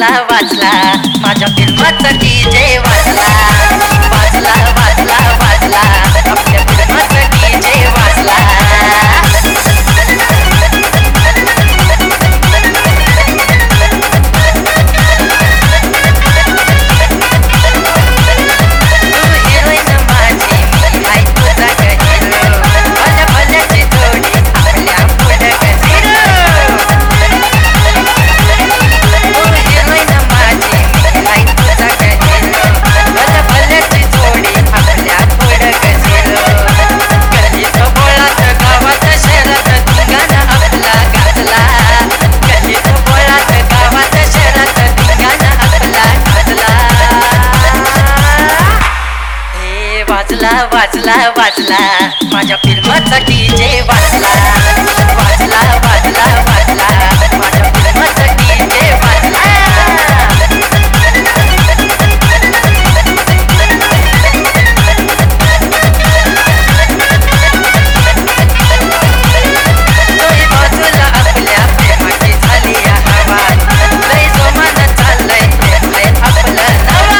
वाजला वाजला माझ्या फिल्माचा डीजे वाजला वाजला वाजला वाजला आपल्या फिल्माचा डीजे वाजला वाजला वाजला वाजला माझ्या फिल्माचा डीजे वाजला वाजला वाजला वाजला माझ्या फिल्माचा डीजे वाजला दोन्ही बाजूला आपल्या प्रेमाची झाली हवा लय जोमानं चाललंय प्रेम आहे आपलं नवा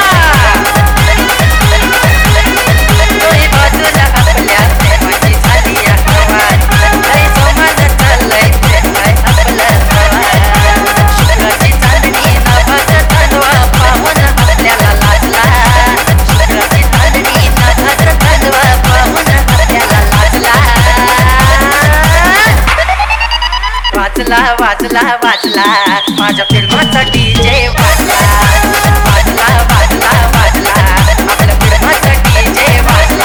वाजला वाजला वाजला माझ्या फिल्माचा डीजे वाजला वाजला वाजला वाजला आपल्या फिल्माचा डीजे वाजला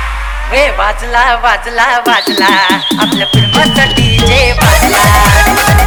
वाजला वाजला वाजला आपल्या फिल्माचा डीजे वाजला